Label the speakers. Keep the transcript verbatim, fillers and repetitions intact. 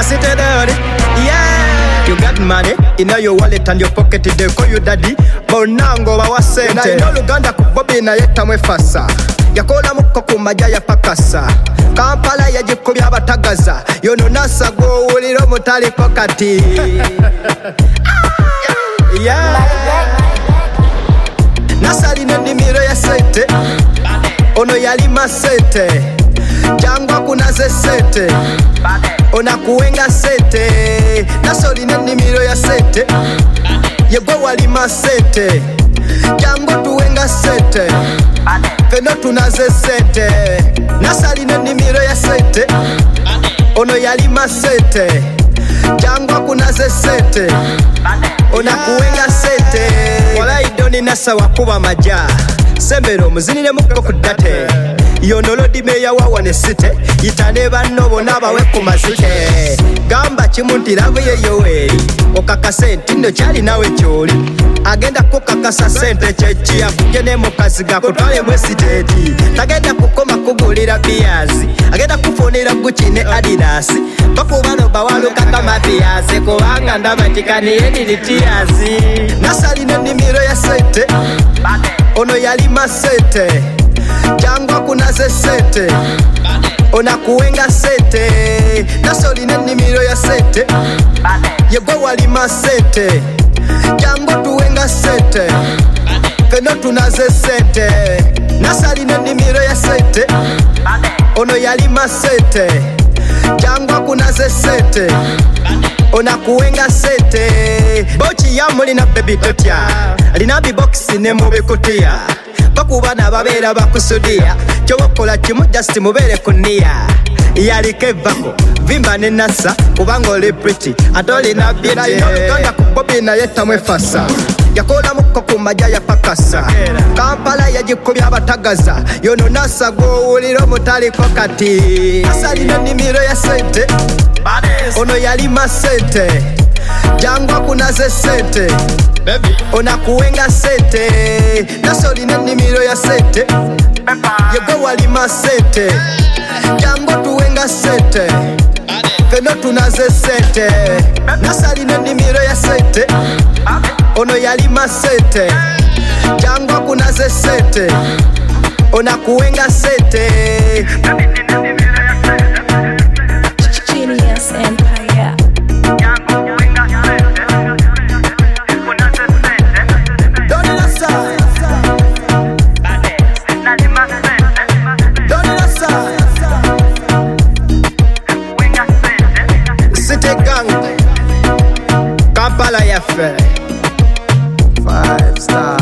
Speaker 1: sit down, yeah. You got money in your wallet and your pocket, they call you daddy. Bonango wa wasente. Na ino Luganda kubobi na yeta mwefasa. Yakola muko kumaja ya pakasa. Kampala ya jikubi abatagaza. Yono nasa go uliro mutali kokati. Yeah. Nasali nendimiro ya sete. Ono yali masete. Jangwa kunaze sete. Ona kuwenga sete. Nasoli nendimiro ya sete. Yegwa wali masete. Jangwa tuwenga sete. Feno tunaze sete. Nasali nendimiro ya sete. Ono yali masete. Jangwa kunaze sete. Ona kuwenga sete. Wala idoni nasa wakuba maja. Sembero muzinile muko kudate. Yonolodi meya wawa ne site. Yitane banobo nabawe kumazike. Gamba chimunti lavu ye yoweri. Okaka senti ndo chali nawe choli. Agenda kukakasa sente chechi ya kujene mukaziga kutwale mwesiteti. Tagenda kukoma kugulira biyazi. Agenda kufonera Gucci ne Adidas. Bakubano bawalo kaka mabiyazi. Kuwanga ndabatikani eni litiyazi. Nasali nendimiro ya sete. Ono yali masete. Jangwa kunaze sete. Ona kuwenga sete. Nasoli nendimiro ya sete. Yegwa wali masete. Jangwa tuwenga sete. Feno tunaze sete. Nasali nendimiro ya sete. Ono yali masete. Jangwa kunaze sete. Ona kuwenga sete. Bochi ya muli na baby totia. Lina biboxi ne mubikutia. Bakubana babera bakusudia. Chobokola chimu just mubere kunia. Yalike bako vimba ne nasa kubanga oli pretty atoli na beauty. Kanga kubobi na yeta mwefasa. Yakola muko kumaja ya pakasa. Kampala ya jikubi abatagaza. Yono nasa go uliro mutali kokati. Asali nendimiro ya sente. Ono yali masete. Jangwa kunaze sete. Ona kuwenga sete. Nasoli nendimiro ya sete. Yegwa wali masete. Jangwa tuwenga sete. Feno tunaze sete. Nasali nendimiro ya sete. Ono yali masete. Jangwa kunaze sete. Ona kuwenga sete.
Speaker 2: Genius Empire.
Speaker 1: Kampala ya fe. Five star.